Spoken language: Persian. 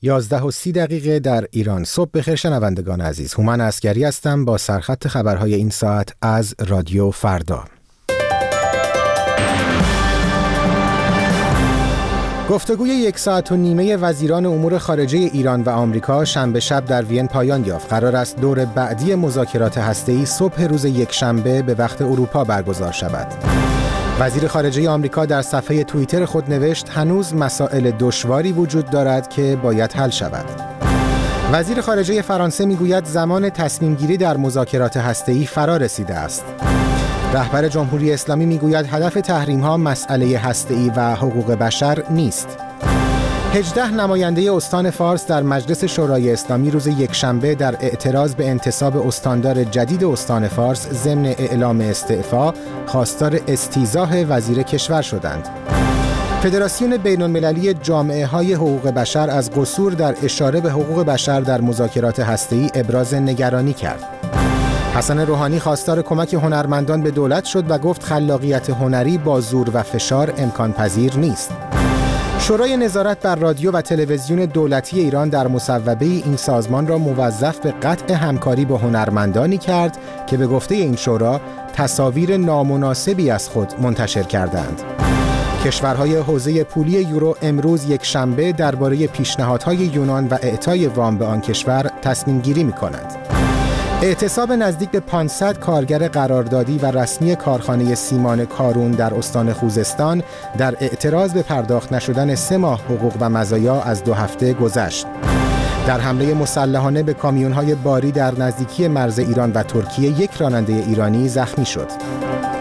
11:30 در ایران. صبح بخیر شنوندگان عزیز. هومن عسگری هستم با سرخط خبرهای این ساعت از رادیو فردا. گفتگوی 1.5 ساعت وزیران امور خارجه ایران و آمریکا شنبه شب در وین پایان یافت. قرار است دور بعدی مذاکرات هسته‌ای صبح روز یکشنبه به وقت اروپا برگزار شود. وزیر خارجه آمریکا در صفحه توییتر خود نوشت هنوز مسائل دشواری وجود دارد که باید حل شود. وزیر خارجه فرانسه میگوید زمان تصمیم گیری در مذاکرات هسته‌ای فرا رسیده است. رهبر جمهوری اسلامی میگوید هدف تحریم‌ها مسئله هسته‌ای و حقوق بشر نیست. 18 نماینده استان فارس در مجلس شورای اسلامی روز یکشنبه در اعتراض به انتصاب استاندار جدید استان فارس ضمن اعلام استعفا خواستار استیضاح وزیر کشور شدند. فدراسیون بین‌المللی جامعه‌های حقوق بشر از قصور در اشاره به حقوق بشر در مذاکرات هسته‌ای ابراز نگرانی کرد. حسن روحانی خواستار کمک هنرمندان به دولت شد و گفت خلاقیت هنری با زور و فشار امکان پذیر نیست. شورای نظارت بر رادیو و تلویزیون دولتی ایران در مصوبه این سازمان را موظف به قطع همکاری با هنرمندانی کرد که به گفته این شورا تصاویر نامناسبی از خود منتشر کردند. کشورهای حوزه پولی یورو امروز یکشنبه درباره پیشنهادهای یونان و اعطای وام به آن کشور تصمیم گیری می‌کنند. اعتصاب نزدیک به 500 کارگر قراردادی و رسمی کارخانه سیمان کارون در استان خوزستان در اعتراض به پرداخت نشدن 3 ماه حقوق و مزایا از 2 هفته گذشت. در حمله مسلحانه به کامیون‌های باری در نزدیکی مرز ایران و ترکیه 1 راننده ایرانی زخمی شد.